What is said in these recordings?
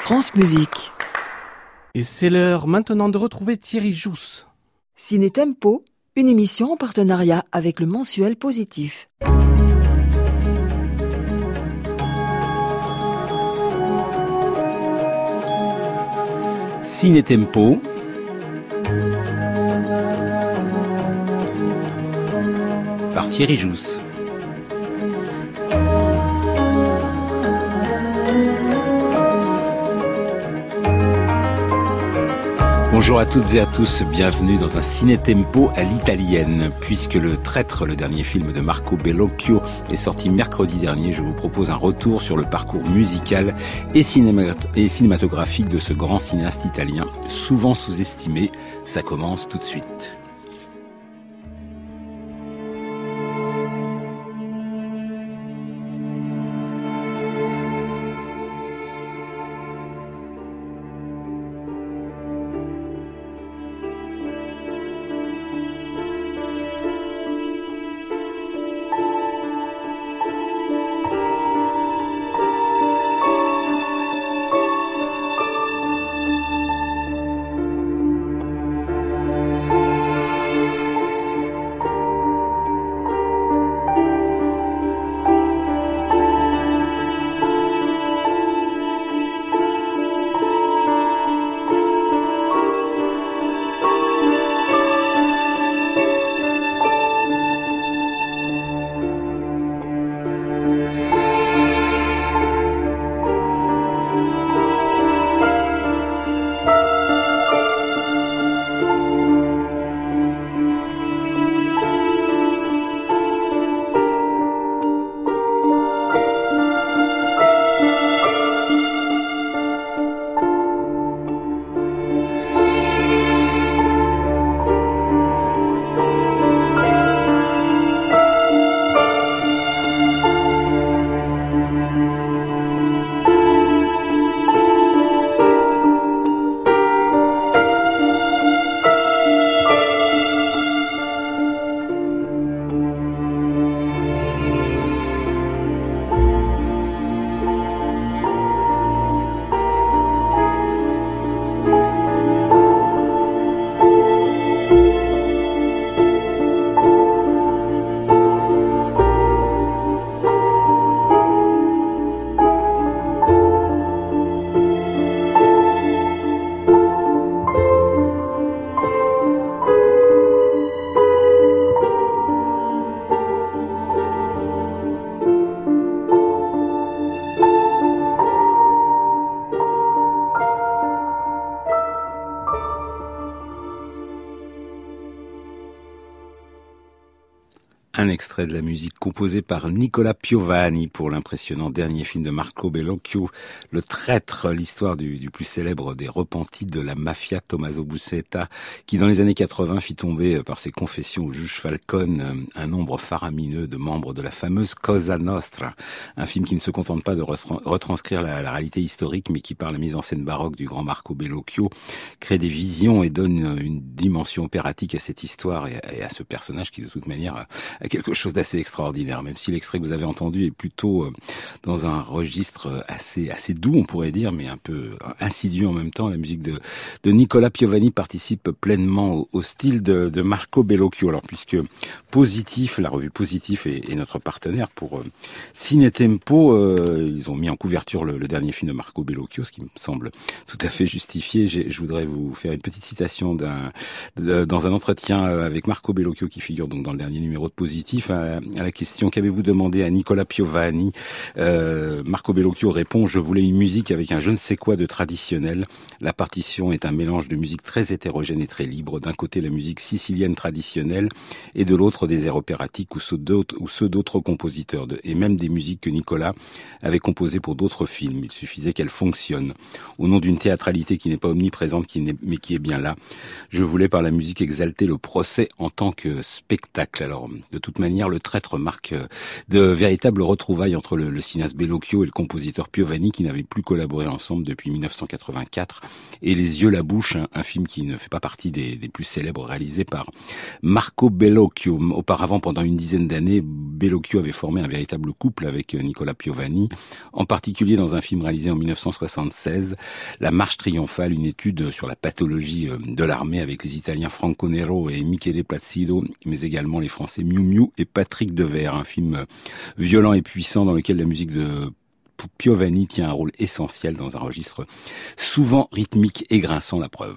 France Musique. Et c'est l'heure maintenant de retrouver Thierry Jousse. Ciné Tempo, une émission en partenariat avec le mensuel Positif. Ciné Tempo. Par Thierry Jousse. Bonjour à toutes et à tous, bienvenue dans un Ciné Tempo à l'italienne. Puisque Le Traître, le dernier film de Marco Bellocchio, est sorti mercredi dernier, je vous propose un retour sur le parcours musical et cinématographique de ce grand cinéaste italien, souvent sous-estimé. Ça commence tout de suite. Un extrait de la musique composée par Nicola Piovani pour l'impressionnant dernier film de Marco Bellocchio, Le Traître, l'histoire du plus célèbre des repentis de la mafia, Tommaso Buscetta, qui dans les années 80 fit tomber par ses confessions au juge Falcone un nombre faramineux de membres de la fameuse Cosa Nostra, un film qui ne se contente pas de retranscrire la réalité historique, mais qui par la mise en scène baroque du grand Marco Bellocchio crée des visions et donne une dimension opératique à cette histoire et à ce personnage qui de toute manière a quelque chose d'assez extraordinaire, même si l'extrait que vous avez entendu est plutôt dans un registre assez doux, on pourrait dire, mais un peu insidieux en même temps. La musique de Nicola Piovani participe pleinement au style de Marco Bellocchio. Alors, puisque Positif, la revue Positif est notre partenaire pour Ciné Tempo, ils ont mis en couverture le dernier film de Marco Bellocchio, ce qui me semble tout à fait justifié. Je voudrais vous faire une petite citation dans un entretien avec Marco Bellocchio qui figure donc dans le dernier numéro de Positif. À la question « Qu'avez-vous demandé à Nicola Piovani ?» Marco Bellocchio répond « Je voulais une musique avec un je ne sais quoi de traditionnel. La partition est un mélange de musique très hétérogène et très libre. D'un côté la musique sicilienne traditionnelle et de l'autre des airs opératiques ou ceux d'autres compositeurs et même des musiques que Nicolas avait composées pour d'autres films. Il suffisait qu'elles fonctionnent. Au nom d'une théâtralité qui n'est pas omniprésente mais qui est bien là, je voulais par la musique exalter le procès en tant que spectacle. » Alors, de toute toute manière, Le Traître marque de véritables retrouvailles entre le cinéaste Bellocchio et le compositeur Piovani qui n'avaient plus collaboré ensemble depuis 1984. Et Les Yeux la bouche, un film qui ne fait pas partie des plus célèbres réalisés par Marco Bellocchio. Auparavant, pendant une dizaine d'années, Bellocchio avait formé un véritable couple avec Nicola Piovani, en particulier dans un film réalisé en 1976, La Marche triomphale, une étude sur la pathologie de l'armée avec les Italiens Franco Nero et Michele Placido, mais également les Français Miu Miu et Patrick Devers, un film violent et puissant dans lequel la musique de Piovani tient un rôle essentiel dans un registre souvent rythmique et grinçant, la preuve.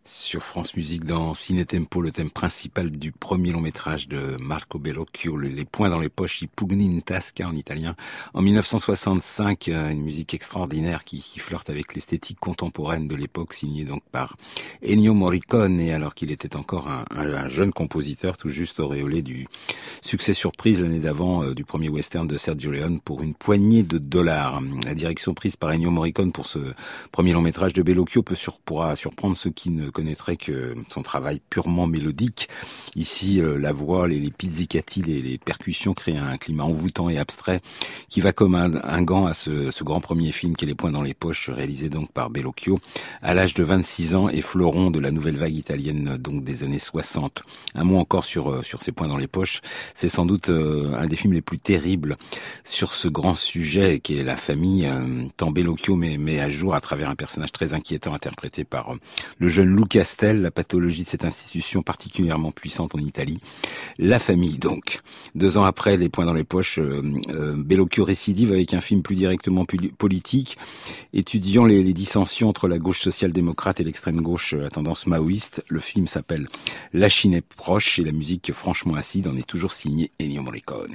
Sur France Musique, dans Ciné Tempo, le thème principal du premier long métrage de Marco Bellocchio, Les poings dans les poches, I pugni in tasca en italien, en 1965, une musique extraordinaire qui flirte avec l'esthétique contemporaine de l'époque, signée donc par Ennio Morricone, et alors qu'il était encore un jeune compositeur tout juste auréolé du succès surprise l'année d'avant du premier western de Sergio Leone pour une poignée de dollars. La direction prise par Ennio Morricone pour ce premier long métrage de Bellocchio pourra surprendre ceux qui ne connaîtrait que son travail purement mélodique. Ici, la voix, les pizzicati, les percussions créent un climat envoûtant et abstrait qui va comme un gant à ce grand premier film qui est Les poings dans les poches, réalisé donc par Bellocchio à l'âge de 26 ans et fleuron de la nouvelle vague italienne donc des années 60. Un mot encore sur ces poings dans les poches. C'est sans doute un des films les plus terribles sur ce grand sujet qui est la famille. Tant Bellocchio met à jour à travers un personnage très inquiétant interprété par le jeune Lou Castel, la pathologie de cette institution particulièrement puissante en Italie. La famille donc. 2 ans après Les poings dans les poches, Bellocchio récidive avec un film plus directement politique, étudiant les dissensions entre la gauche social-démocrate et l'extrême gauche à tendance maoïste. Le film s'appelle La Chine est proche et la musique franchement acide en est toujours signée Ennio Morricone.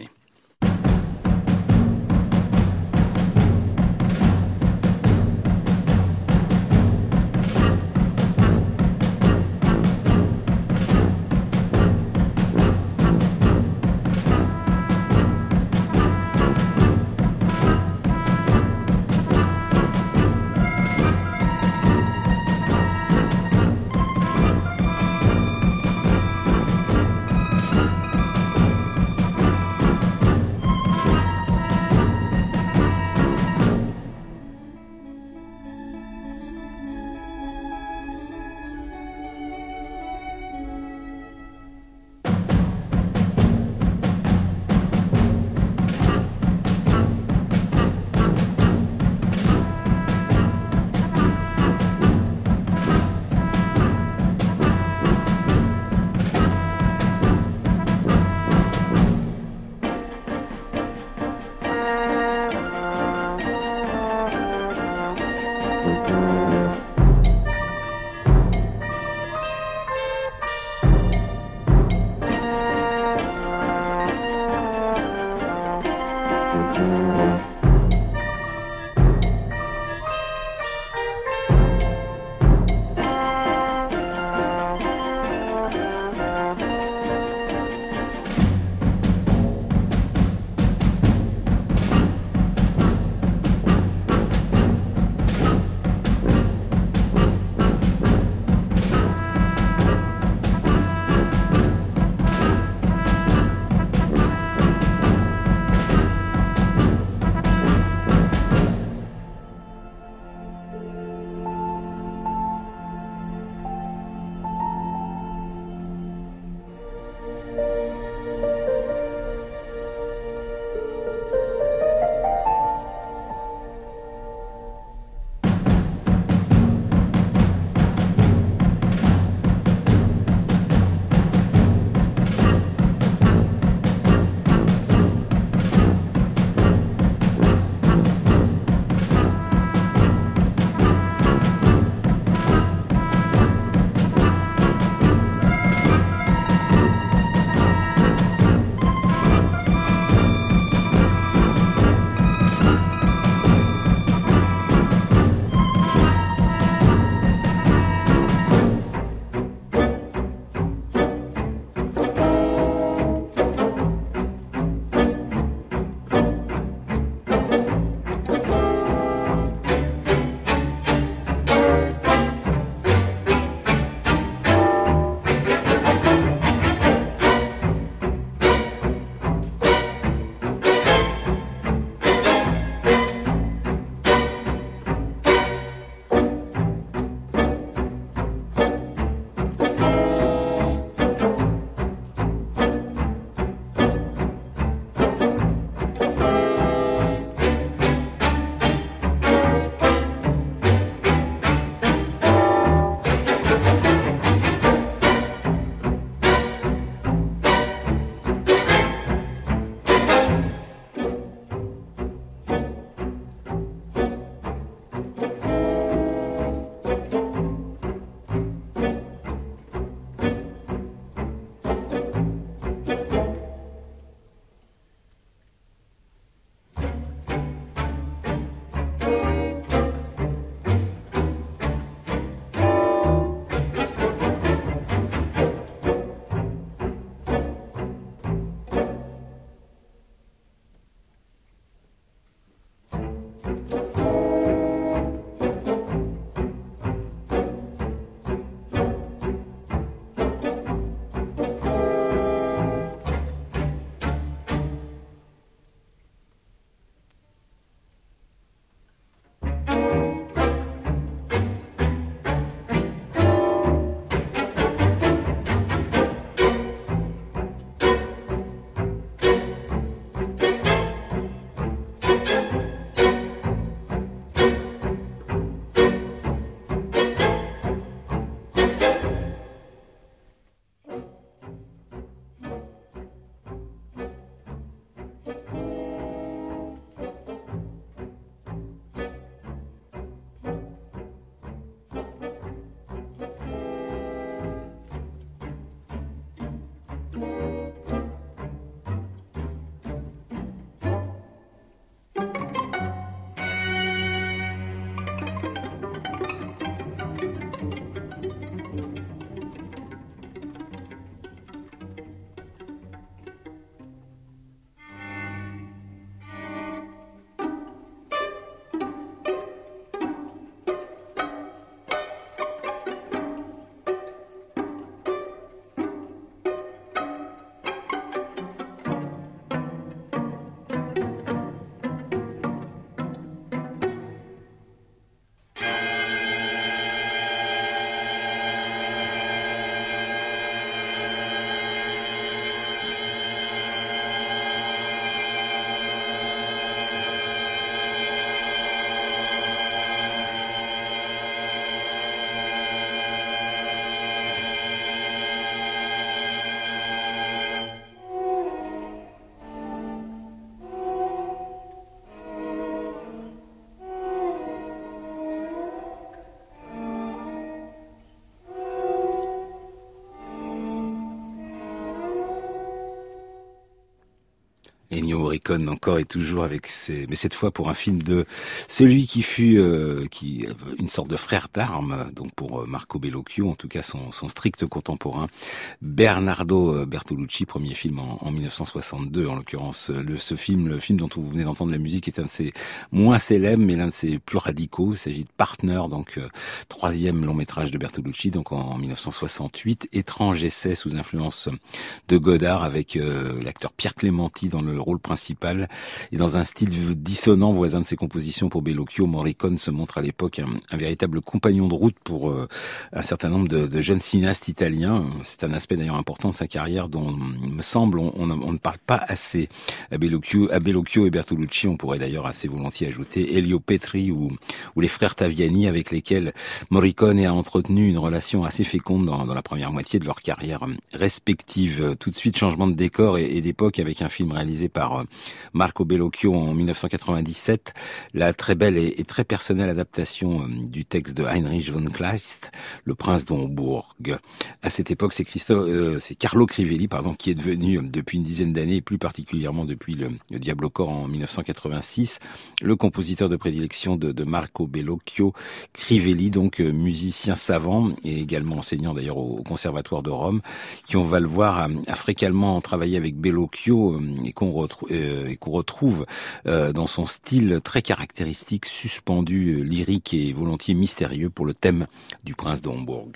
Ennio Morricone encore et toujours mais cette fois pour un film de celui qui fut une sorte de frère d'armes, donc pour Marco Bellocchio, en tout cas son strict contemporain, Bernardo Bertolucci, premier film en 1962 en l'occurrence. Le film dont vous venez d'entendre la musique est un de ses moins célèbres, mais l'un de ses plus radicaux. Il s'agit de Partner, donc troisième long métrage de Bertolucci, donc en 1968, étrange essai sous influence de Godard avec l'acteur Pierre Clémenti dans le rôle principal et dans un style dissonant voisin de ses compositions pour Bellocchio. Morricone se montre à l'époque un véritable compagnon de route pour un certain nombre de jeunes cinéastes italiens. C'est un aspect d'ailleurs important de sa carrière dont, il me semble, on ne parle pas assez. À Bellocchio et Bertolucci, on pourrait d'ailleurs assez volontiers ajouter Elio Petri ou les frères Taviani, avec lesquels Morricone a entretenu une relation assez féconde dans la première moitié de leur carrière respective. Tout de suite, changement de décor et d'époque avec un film réalisé par Marco Bellocchio en 1997, la très belle et très personnelle adaptation du texte de Heinrich von Kleist, Le Prince d'Hombourg. À cette époque, c'est Carlo Crivelli, qui est devenu depuis une dizaine d'années, et plus particulièrement depuis le Diable au corps en 1986, le compositeur de prédilection de Marco Bellocchio. Crivelli, donc musicien savant et également enseignant d'ailleurs au Conservatoire de Rome, qui, on va le voir, a fréquemment travaillé avec Bellocchio et qu'on retrouve dans son style très caractéristique, suspendu, lyrique et volontiers mystérieux pour le thème du Prince d'Hombourg.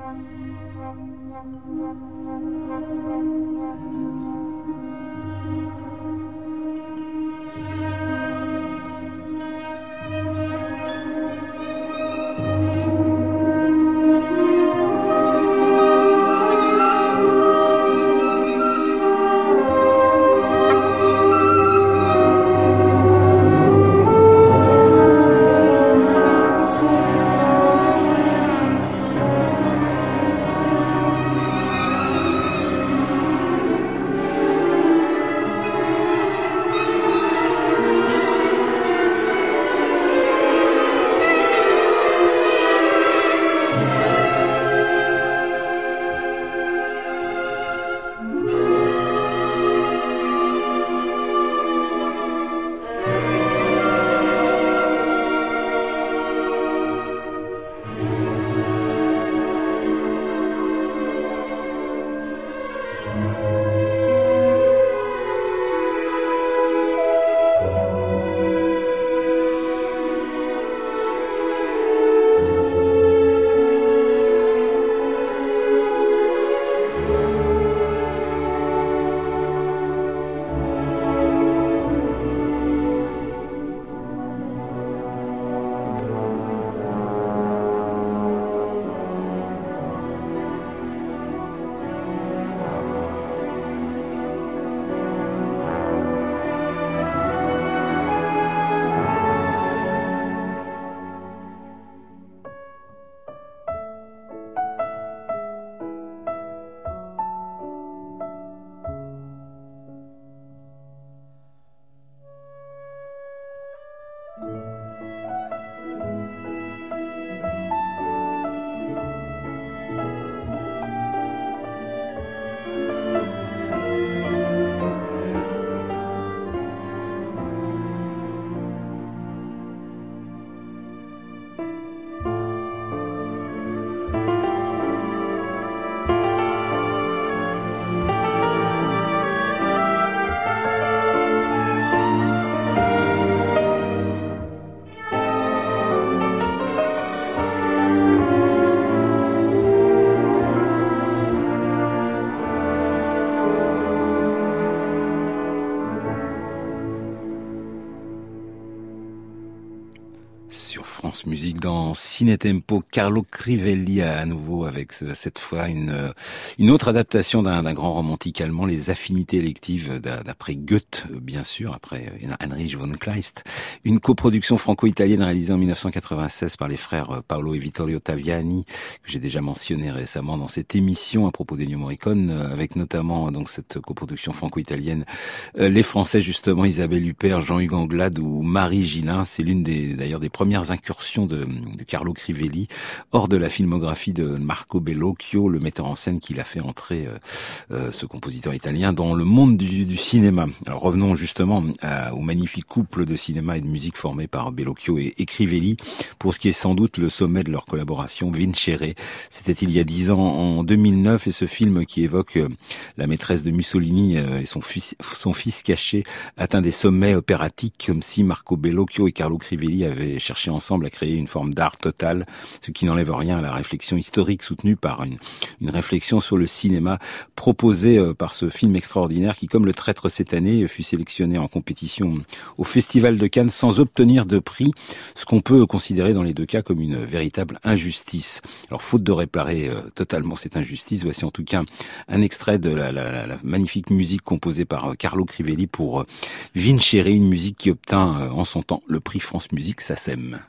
France Musique dans Ciné Tempo, Carlo Crivelli à nouveau avec cette fois une autre adaptation d'un grand romantique allemand, Les Affinités électives d'après Goethe, bien sûr, après Heinrich von Kleist. Une coproduction franco-italienne réalisée en 1996 par les frères Paolo et Vittorio Taviani, que j'ai déjà mentionné récemment dans cette émission à propos d'Ennio Morricone, avec notamment donc cette coproduction franco-italienne, les Français justement, Isabelle Huppert, Jean-Hugues Anglade ou Marie Gillin. C'est l'une d'ailleurs des premières incursions de Carlo Crivelli hors de la filmographie de Marco Bellocchio, le metteur en scène qui l'a fait entrer, ce compositeur italien, dans le monde du cinéma. Alors revenons justement au magnifique couple de cinéma et de musique formé par Bellocchio et Crivelli, pour ce qui est sans doute le sommet de leur collaboration, Vincere. C'était il y a 10 ans, en 2009, et ce film qui évoque la maîtresse de Mussolini et son fils caché atteint des sommets opératiques, comme si Marco Bellocchio et Carlo Crivelli avaient cherché ensemble à créer une forme d'art total, ce qui n'enlève rien à la réflexion historique soutenue par une réflexion sur le cinéma proposée par ce film extraordinaire qui, comme Le Traître cette année, fut sélectionné en compétition au Festival de Cannes sans obtenir de prix, ce qu'on peut considérer dans les deux cas comme une véritable injustice. Alors, faute de réparer totalement cette injustice, voici en tout cas un extrait de la magnifique musique composée par Carlo Crivelli pour Vincere, une musique qui obtint en son temps le prix France Musique SACEM.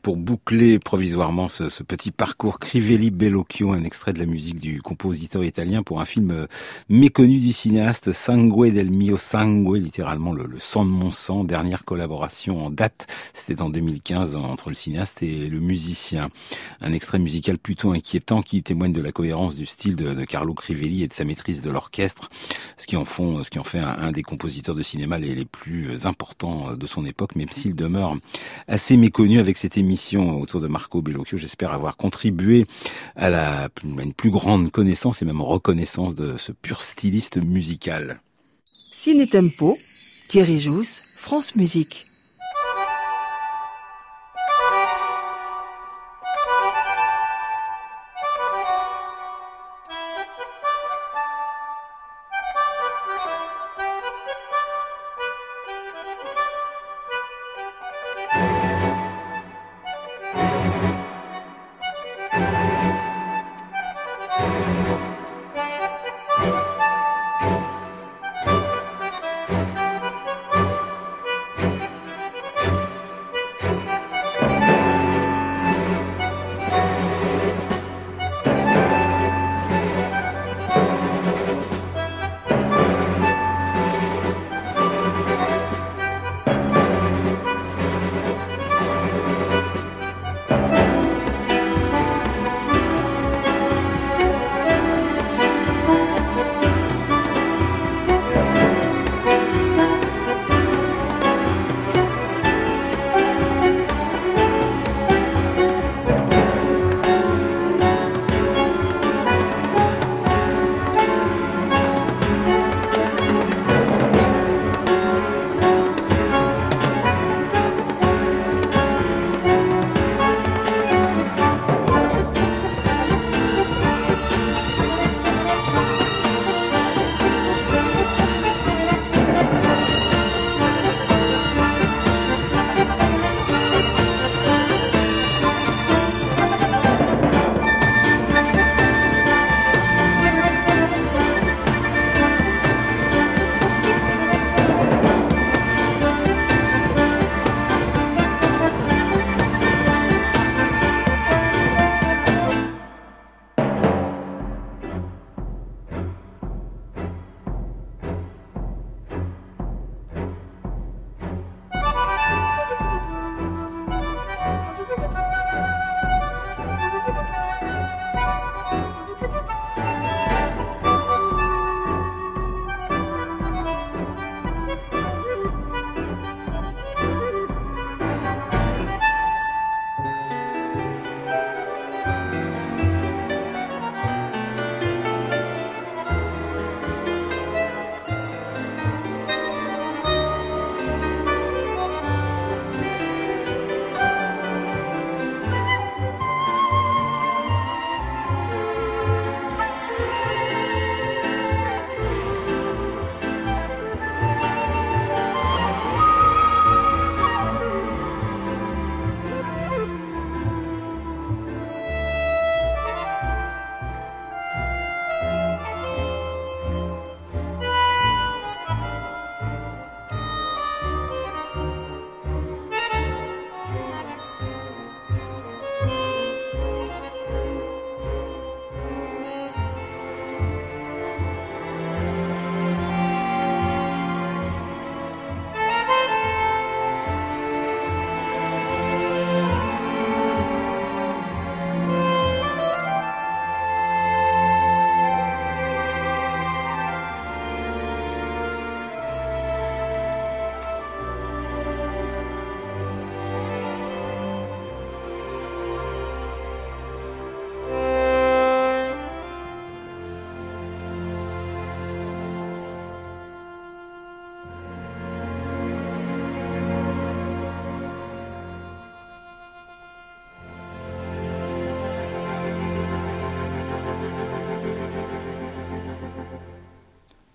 pour boucler provisoirement ce petit parcours Crivelli Bellocchio, un extrait de la musique du compositeur italien pour un film méconnu du cinéaste, Sangue del mio sangue, littéralement le sang de mon sang, dernière collaboration en date, c'était en 2015 entre le cinéaste et le musicien. Un extrait musical plutôt inquiétant qui témoigne de la cohérence du style de Carlo Crivelli et de sa maîtrise de l'orchestre, ce qui en fait un des compositeurs de cinéma les plus importants de son époque, même s'il demeure assez méconnu. Avec cette émission autour de Marco Bellocchio, j'espère avoir contribué à une plus grande connaissance et même reconnaissance de ce pur styliste musical. Ciné Tempo, Thierry Jousse, France Musique.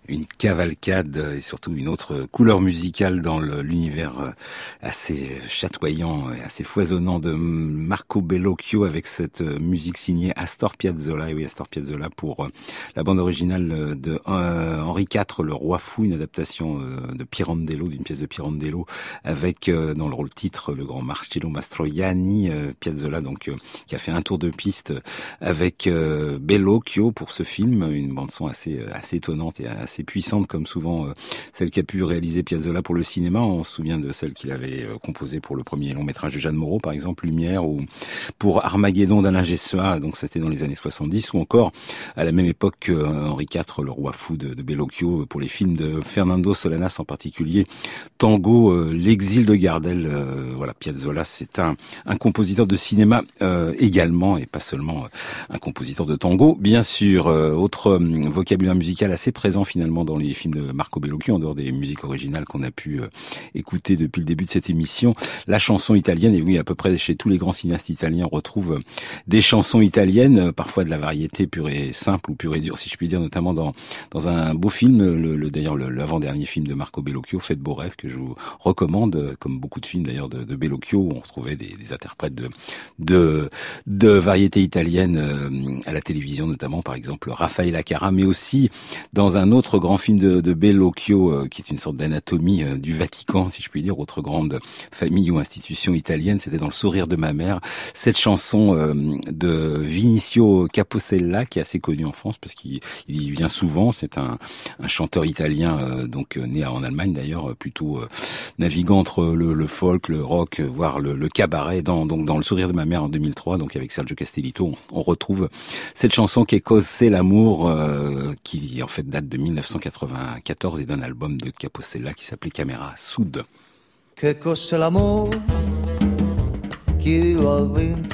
Une cavalcade et surtout une autre couleur musicale dans l'univers assez chatoyant et assez foisonnant de Marco Bellocchio avec cette musique signée Astor Piazzolla. Et oui, Astor Piazzolla pour la bande originale de Henri IV, le roi fou, une adaptation de Pirandello, d'une pièce de Pirandello avec dans le rôle titre le grand Marcello Mastroianni. Piazzolla donc qui a fait un tour de piste avec Bellocchio pour ce film, une bande son assez étonnante et assez puissante comme souvent celle qu'a pu réaliser Piazzolla pour le cinéma. On se souvient de celle qu'il avait composée pour le premier long métrage de Jeanne Moreau par exemple, Lumière, ou pour Armageddon d'Alain Gessua, donc c'était dans les années 70, ou encore à la même époque Henri IV, le roi fou de Bellocchio, pour les films de Fernando Solanas en particulier, Tango, L'exil de Gardel. Voilà, Piazzolla c'est un compositeur de cinéma également, et pas seulement un compositeur de tango bien sûr. Autre vocabulaire musical assez présent finalement dans les films de Marco Bellocchio, en dehors des musiques originales qu'on a pu écouter depuis le début de cette émission, la chanson italienne. Et oui, à peu près chez tous les grands cinéastes italiens, on retrouve des chansons italiennes, parfois de la variété pure et simple ou pure et dure, si je puis dire, notamment dans un beau film, d'ailleurs l'avant-dernier film de Marco Bellocchio, Faites beaux rêves, que je vous recommande, comme beaucoup de films d'ailleurs de Bellocchio, où on retrouvait des interprètes de variété italienne à la télévision, notamment par exemple Raffaella Carrà, mais aussi dans un autre grand film de Bellocchio, qui est une sorte d'anatomie du Vatican, si je puis dire, autre grande famille ou institution italienne, c'était dans Le sourire de ma mère, cette chanson de Vinicio Capossela, qui est assez connu en France parce qu'il y vient souvent. C'est un chanteur italien, donc né en Allemagne d'ailleurs, plutôt naviguant entre le folk, le rock, voire le cabaret. Dans Le sourire de ma mère en 2003, donc avec Sergio Castellitto, on retrouve cette chanson qui est Cos'è l'amour, qui en fait date de 1994 et d'un album de Capossela qui s'appelait Camera Sud. Che cos'è l'amore? Chiedilo al vento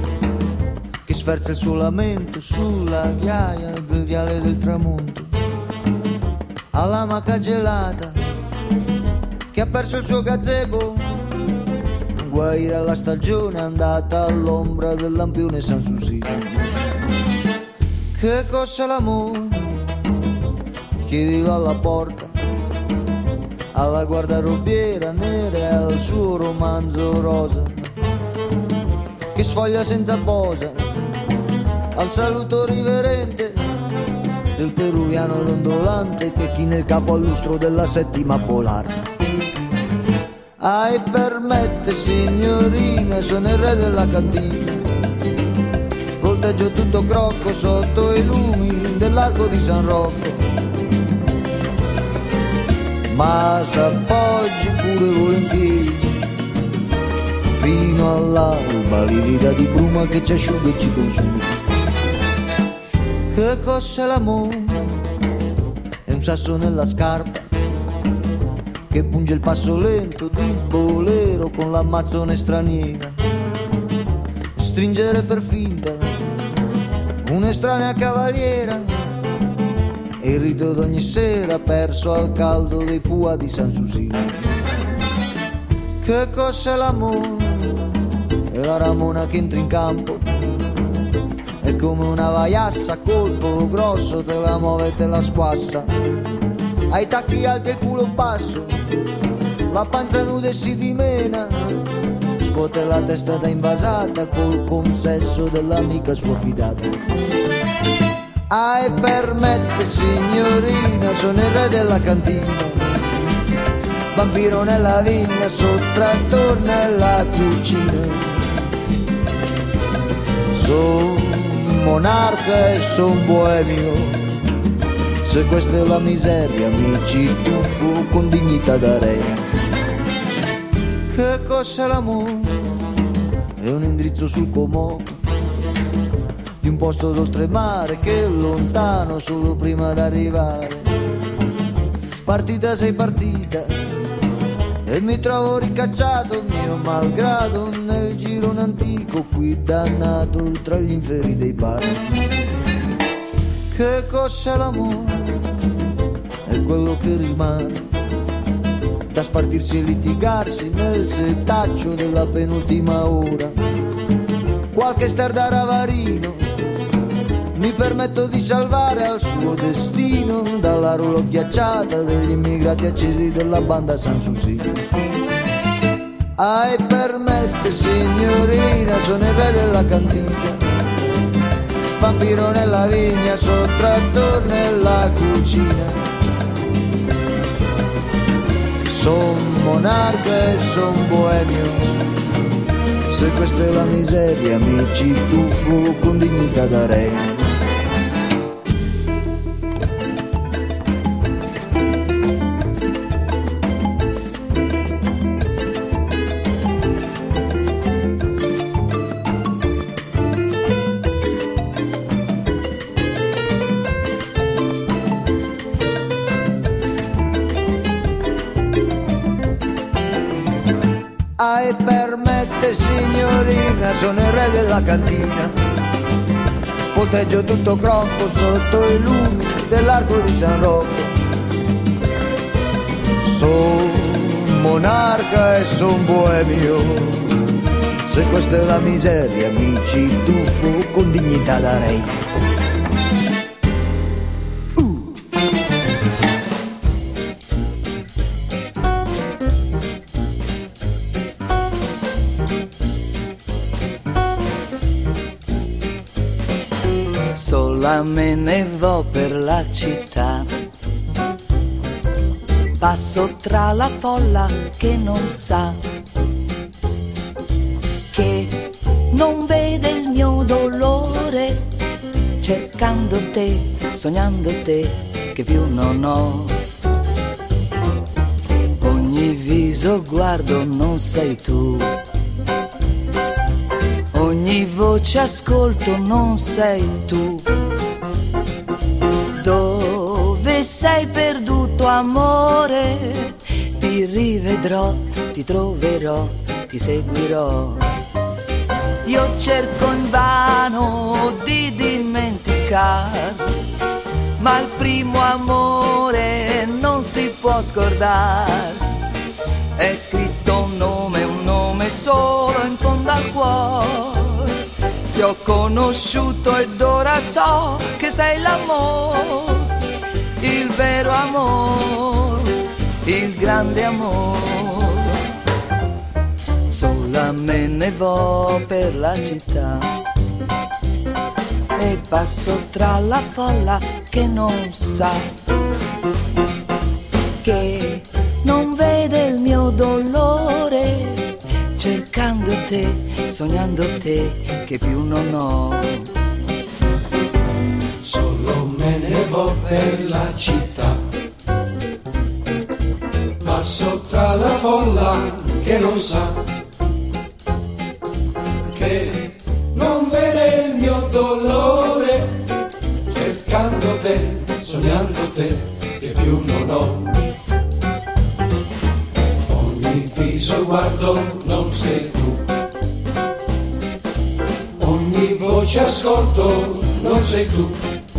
che sferza il suo lamento sulla ghiaia del viale del tramonto, alla maca gelata che ha perso il suo gazebo, guaire alla stagione andata all'ombra del lampione Sanssouci. Che cos'è l'amore? Chiedilo alla porta, alla guardarobiera nera e al suo romanzo rosa che sfoglia senza posa, al saluto riverente del peruviano dondolante che china il capo al lustro della settima polare. Permette signorina, sono il re della cantina, volteggio tutto crocco sotto i lumi dell'arco di San Rocco, ma s'appoggi pure volentieri fino all'alba, livida di bruma che ci asciuga e ci consuma. Che cos'è l'amore? È un sasso nella scarpa che punge il passo lento di bolero con l'ammazzone straniera, stringere per finta un'estranea cavaliera e il rito d'ogni sera perso al caldo dei pua di Sanssouci. Che cos'è l'amore? È la ramona che entra in campo, è come una vaiassa a colpo grosso, te la muove e te la squassa, ai tacchi alti e il culo basso, la panza nuda e si dimena, scuote la testa da invasata col consesso dell'amica sua fidata. Permette signorina, sono il re della cantina, vampiro nella vigna, sottrattore nella cucina, son monarca e son boemio, se questa è la miseria mi ci tuffo con dignità da re. Che cos'è l'amore? È un indirizzo sul Comò di un posto d'oltremare che è lontano solo prima d'arrivare. Partita sei partita e mi trovo ricacciato mio malgrado nel girone antico qui dannato tra gli inferi dei bar. Che cos'è l'amore? È quello che rimane da spartirsi e litigarsi nel setaccio della penultima ora. Qualche ster da ravarino mi permetto di salvare al suo destino dalla roulotte ghiacciata degli immigrati accesi della banda Sanssouci. Ai permette signorina, sono il re della cantina, vampiro nella vigna, sottrattor nella cucina. Son monarca e son boemio, se questa è la miseria mi ci tuffo con dignità da re. E permette signorina, sono il re della cantina, volteggio tutto crocco sotto i lumi dell'arco di San Rocco. Son monarca e son boemio, se questa è la miseria mi ci tuffo con dignità da re. Sola me ne vo per la città, passo tra la folla che non sa, che non vede il mio dolore, cercando te, sognando te, che più non ho. Ogni viso guardo non sei tu, ogni voce ascolto non sei tu. Dove sei perduto amore? Ti rivedrò, ti troverò, ti seguirò. Io cerco invano di dimenticare, ma il primo amore non si può scordare. È scritto un nome solo in fondo al cuore. Ti ho conosciuto ed ora so che sei l'amore, il vero amore, il grande amore. Sola me ne vo per la città e passo tra la folla che non sa, che non vede il mio dolore, cercando te, sognando te, che più non ho. Solo me ne vo per la città, passo tra la folla che non sa, che non vede il mio dolore, cercando te, sognando te, che più non ho. Ogni viso guardo non sei tu, ogni voce ascolto non sei tu.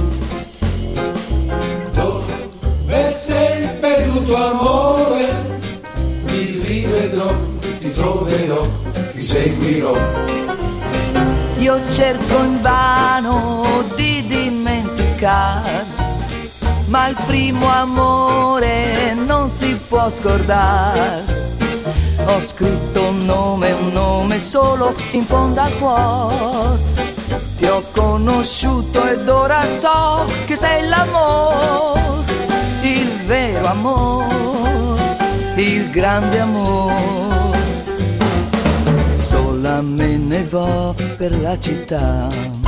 Dove sei perduto amore? Ti rivedrò, ti troverò, ti seguirò. Io cerco invano di dimenticare, ma il primo amore non si può scordare. Ho scritto un nome solo in fondo al cuore. Ti ho conosciuto ed ora so che sei l'amore, il vero amore, il grande amore. Sola me ne vo per la città,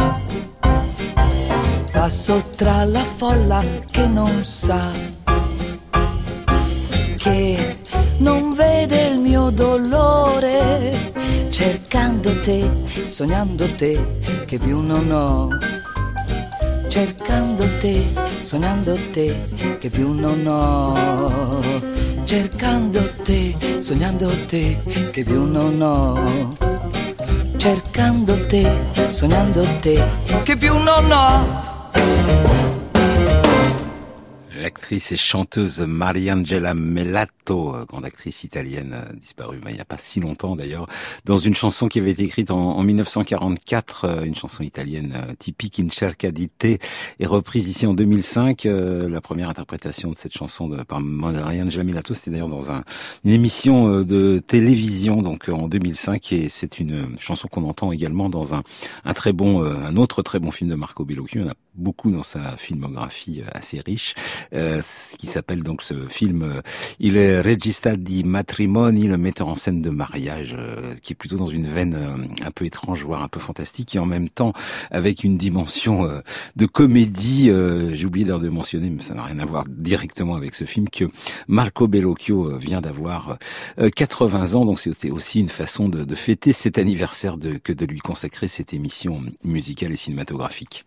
passo tra la folla che non sa, che non vede il mio dolore, cercando te, sognando te, che più non ho. Cercando te, sognando te, che più non ho. Cercando te, sognando te, che più non ho. Cercando te, sognando te, che più non ho. L'actrice et chanteuse Mariangela Melato Roberto, grande actrice italienne, disparue il n'y a pas si longtemps d'ailleurs, dans une chanson qui avait été écrite en 1944, une chanson italienne typique, In cerca di te, et reprise ici en 2005. La première interprétation de cette chanson par Mariangela Melato, c'était d'ailleurs dans une émission de télévision, donc en 2005, et c'est une chanson qu'on entend également dans un autre très bon film de Marco Bellocchio. Il y en a beaucoup dans sa filmographie assez riche, qui s'appelle donc ce film Il regista di matrimoni, le metteur en scène de mariage, qui est plutôt dans une veine un peu étrange, voire un peu fantastique, et en même temps avec une dimension de comédie. J'ai oublié d'ailleurs de mentionner, mais ça n'a rien à voir directement avec ce film, que Marco Bellocchio vient d'avoir 80 ans, donc c'était aussi une façon de fêter cet anniversaire que de lui consacrer cette émission musicale et cinématographique.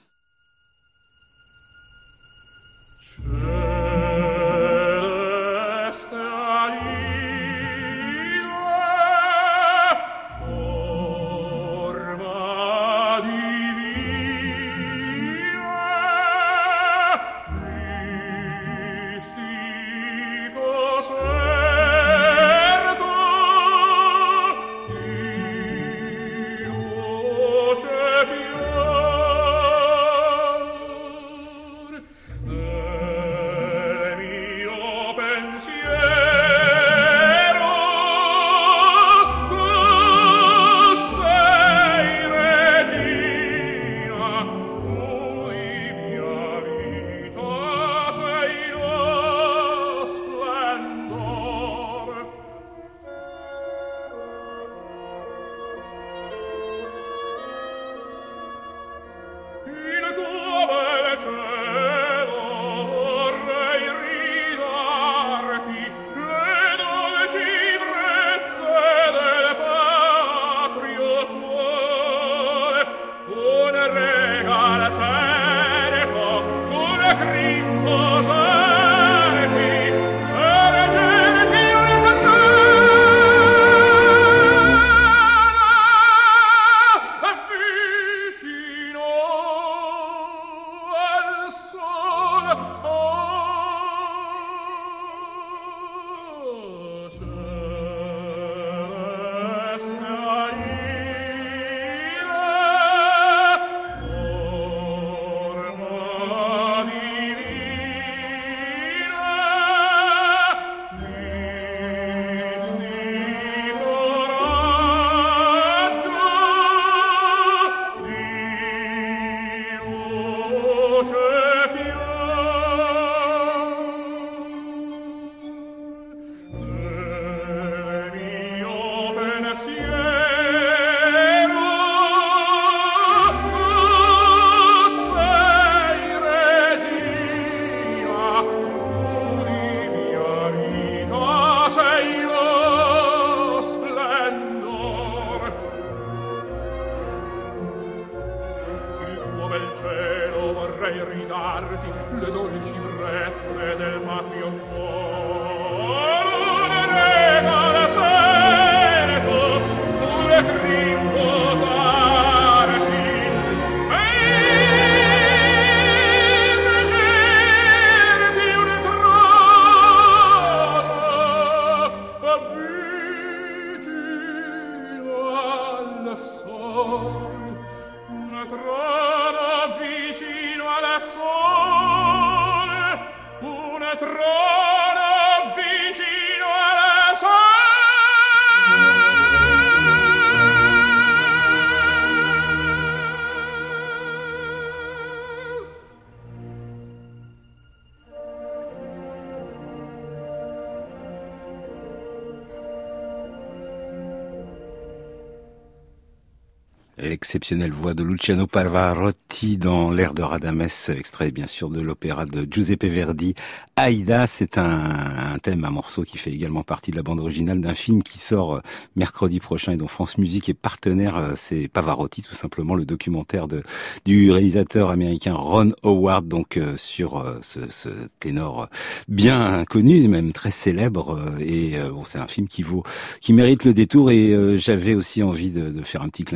L'exceptionnelle voix de Luciano Pavarotti dans l'air de Radames, extrait bien sûr de l'opéra de Giuseppe Verdi, Aïda. C'est un thème, un morceau qui fait également partie de la bande originale d'un film qui sort mercredi prochain et dont France Musique est partenaire. C'est Pavarotti, tout simplement, le documentaire du réalisateur américain Ron Howard, donc sur ce ténor bien connu, même très célèbre. Et bon, c'est un film qui mérite le détour. Et j'avais aussi envie de faire un petit clin d'œil à Marco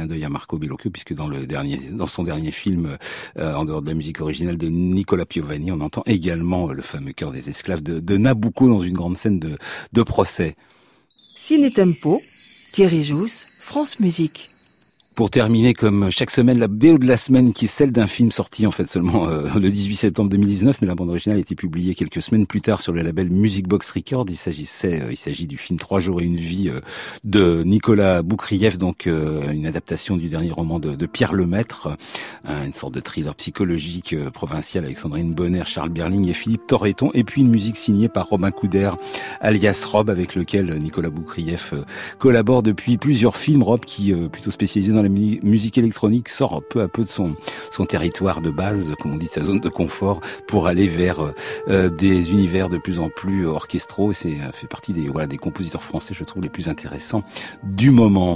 Marco Bellocchio, puisque dans son dernier film, en dehors de la musique originale de Nicola Piovani, on entend également le fameux chœur des esclaves de Nabucco dans une grande scène de procès. Ciné Tempo, Thierry Jousse, France Musique. Pour terminer, comme chaque semaine, la BO de la semaine, qui est celle d'un film sorti en fait seulement le 18 septembre 2019, mais la bande originale a été publiée quelques semaines plus tard sur le label Music Box Records. Il s'agit du film 3 jours et une vie de Nicolas Boukrieff, donc une adaptation du dernier roman de Pierre Lemaître, une sorte de thriller psychologique provincial avec Sandrine Bonner, Charles Berling et Philippe Torreton, et puis une musique signée par Robin Couder, alias Rob, avec lequel Nicolas Boukrieff collabore depuis plusieurs films. Rob, qui plutôt spécialisé dans la musique électronique, sort peu à peu de son territoire de base, comme on dit, de sa zone de confort, pour aller vers des univers de plus en plus orchestraux. C'est fait partie des compositeurs français, je trouve, les plus intéressants du moment.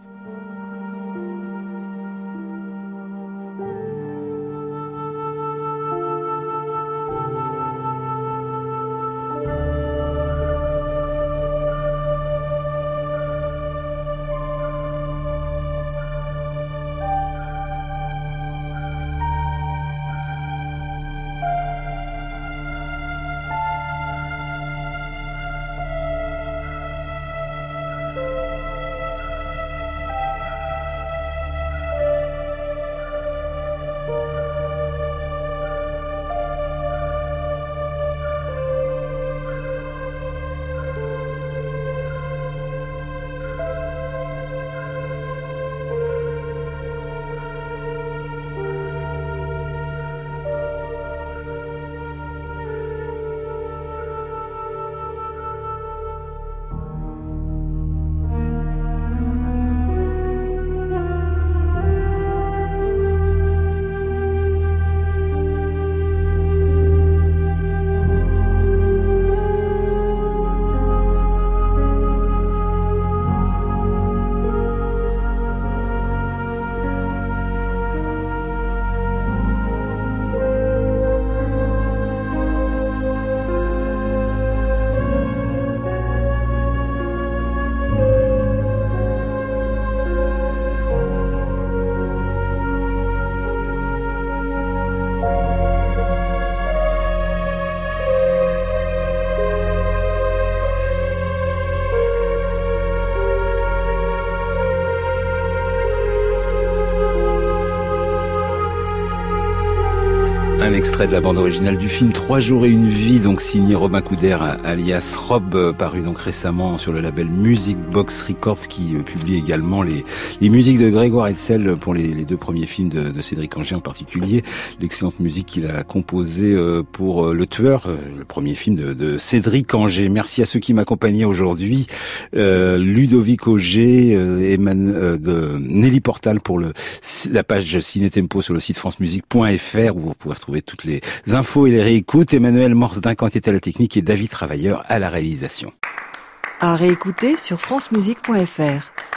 Un extrait de la bande originale du film 3 jours et une vie, donc signé Robin Couder alias Rob, paru donc récemment sur le label Music Box Records, qui publie également les musiques de Grégoire Hetzel pour les deux premiers films de Cédric Angers, en particulier l'excellente musique qu'il a composée pour Le Tueur, le premier film de Cédric Angers. Merci à ceux qui m'accompagnaient aujourd'hui, Ludovic Auger, de Nelly Portal pour la page Ciné Tempo sur le site francemusique.fr, où vous pouvez retrouver toutes les infos et les réécoutes. Emmanuel Morse-Duncan était à la technique et David Travailleur à la réalisation. À réécouter sur francemusique.fr.